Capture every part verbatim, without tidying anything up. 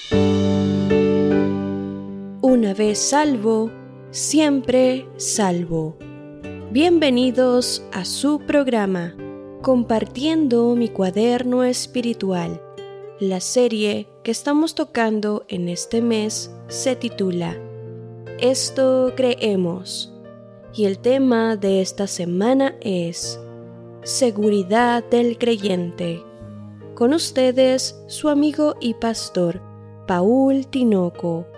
Una vez salvo, siempre salvo. Bienvenidos a su programa, Compartiendo mi cuaderno espiritual. La serie que estamos tocando en este mes se titula Esto creemos. Y el tema de esta semana es Seguridad del creyente. Con ustedes, su amigo y pastor, Paul Tinoco.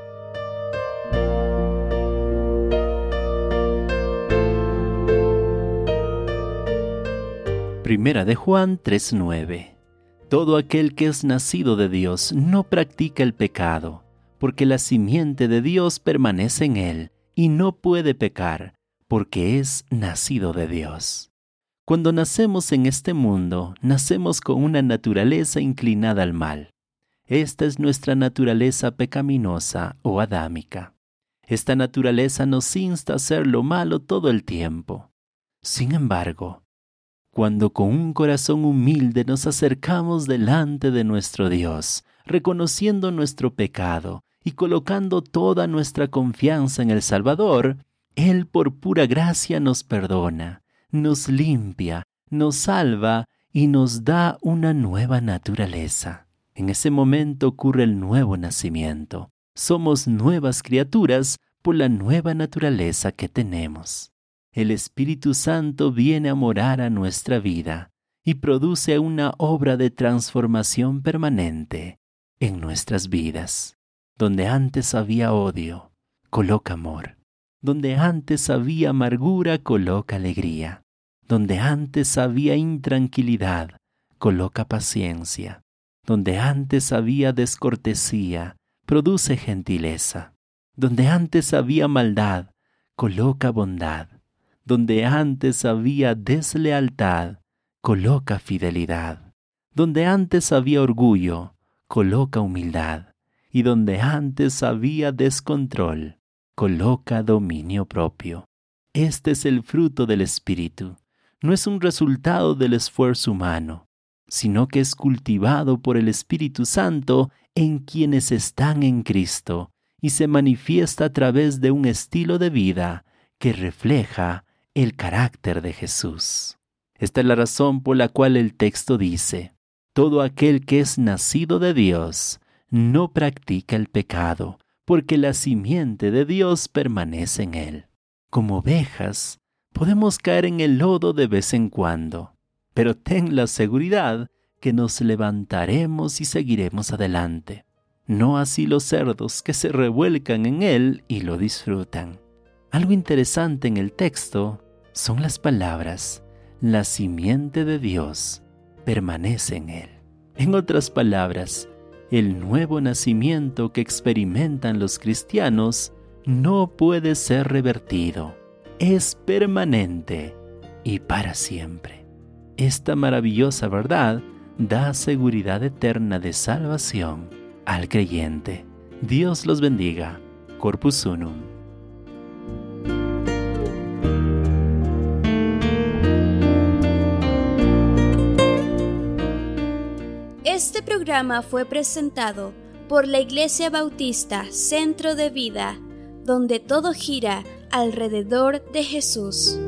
Primera de Juan tres nueve. Todo aquel que es nacido de Dios no practica el pecado, porque la simiente de Dios permanece en él y no puede pecar, porque es nacido de Dios. Cuando nacemos en este mundo, nacemos con una naturaleza inclinada al mal. Esta es nuestra naturaleza pecaminosa o adámica. Esta naturaleza nos insta a hacer lo malo todo el tiempo. Sin embargo, cuando con un corazón humilde nos acercamos delante de nuestro Dios, reconociendo nuestro pecado y colocando toda nuestra confianza en el Salvador, Él por pura gracia nos perdona, nos limpia, nos salva y nos da una nueva naturaleza. En ese momento ocurre el nuevo nacimiento. Somos nuevas criaturas por la nueva naturaleza que tenemos. El Espíritu Santo viene a morar a nuestra vida y produce una obra de transformación permanente en nuestras vidas. Donde antes había odio, coloca amor. Donde antes había amargura, coloca alegría. Donde antes había intranquilidad, coloca paciencia. Donde antes había descortesía, produce gentileza. Donde antes había maldad, coloca bondad. Donde antes había deslealtad, coloca fidelidad. Donde antes había orgullo, coloca humildad. Y donde antes había descontrol, coloca dominio propio. Este es el fruto del Espíritu. No es un resultado del esfuerzo humano, sino que es cultivado por el Espíritu Santo en quienes están en Cristo y se manifiesta a través de un estilo de vida que refleja el carácter de Jesús. Esta es la razón por la cual el texto dice: todo aquel que es nacido de Dios no practica el pecado, porque la simiente de Dios permanece en él. Como ovejas, podemos caer en el lodo de vez en cuando, pero ten la seguridad que nos levantaremos y seguiremos adelante. No así los cerdos que se revuelcan en él y lo disfrutan. Algo interesante en el texto son las palabras, la simiente de Dios permanece en él. En otras palabras, el nuevo nacimiento que experimentan los cristianos no puede ser revertido, es permanente y para siempre. Esta maravillosa verdad da seguridad eterna de salvación al creyente. Dios los bendiga. Corpus Unum. Este programa fue presentado por la Iglesia Bautista Centro de Vida, donde todo gira alrededor de Jesús.